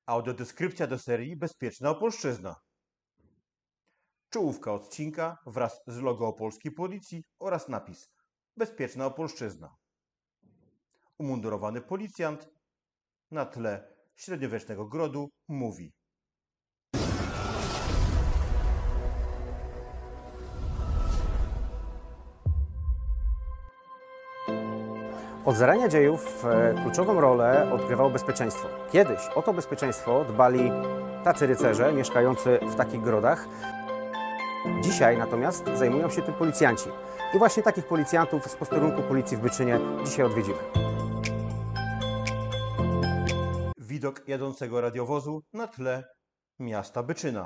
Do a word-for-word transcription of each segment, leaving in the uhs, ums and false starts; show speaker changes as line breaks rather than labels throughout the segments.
Audiodeskrypcja do serii Bezpieczna Opolszczyzna. Czołówka odcinka wraz z logo opolskiej policji oraz napis Bezpieczna Opolszczyzna. Umundurowany policjant na tle średniowiecznego grodu mówi:
Od zarania dziejów kluczową rolę odgrywało bezpieczeństwo. Kiedyś o to bezpieczeństwo dbali tacy rycerze mieszkający w takich grodach. Dzisiaj natomiast zajmują się tym policjanci. I właśnie takich policjantów z posterunku policji w Byczynie dzisiaj odwiedzimy.
Widok jadącego radiowozu na tle miasta Byczyna.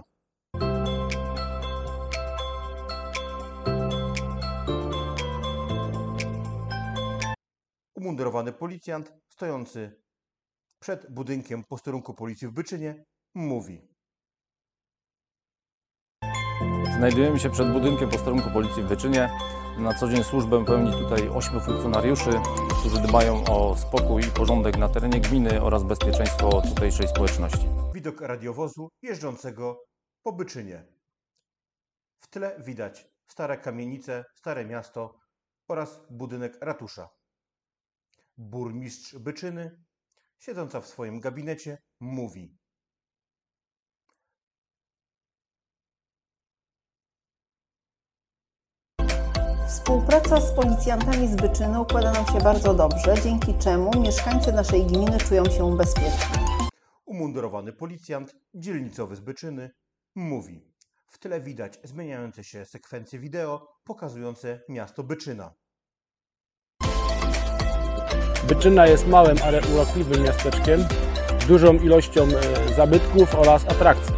Umundurowany policjant stojący przed budynkiem posterunku policji w Byczynie mówi:
Znajdujemy się przed budynkiem posterunku policji w Byczynie. Na co dzień służbę pełni tutaj ośmiu funkcjonariuszy, którzy dbają o spokój i porządek na terenie gminy oraz bezpieczeństwo tutejszej społeczności.
Widok radiowozu jeżdżącego po Byczynie. W tle widać stare kamienice, stare miasto oraz budynek ratusza. Burmistrz Byczyny, siedząca w swoim gabinecie, mówi:
Współpraca z policjantami z Byczyny układa nam się bardzo dobrze, dzięki czemu mieszkańcy naszej gminy czują się bezpiecznie.
Umundurowany policjant dzielnicowy z Byczyny mówi: W tle widać zmieniające się sekwencje wideo pokazujące miasto Byczyna.
Byczyna jest małym, ale urokliwym miasteczkiem z dużą ilością zabytków oraz atrakcji.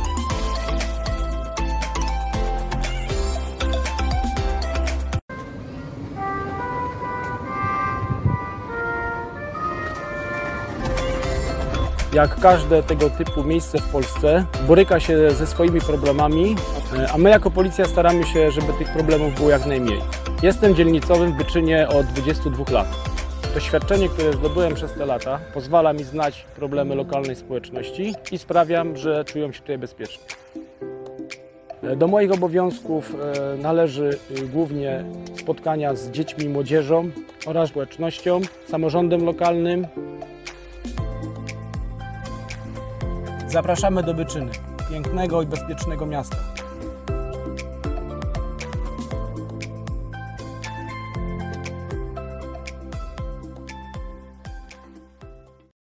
Jak każde tego typu miejsce w Polsce boryka się ze swoimi problemami, a my jako policja staramy się, żeby tych problemów było jak najmniej. Jestem dzielnicowym w Byczynie od dwudziestu dwóch lat. Doświadczenie, które zdobyłem przez te lata, pozwala mi znać problemy lokalnej społeczności i sprawiam, że czują się tutaj bezpiecznie. Do moich obowiązków należy głównie spotkania z dziećmi i młodzieżą oraz społecznością, samorządem lokalnym. Zapraszamy do Byczyny, pięknego i bezpiecznego miasta.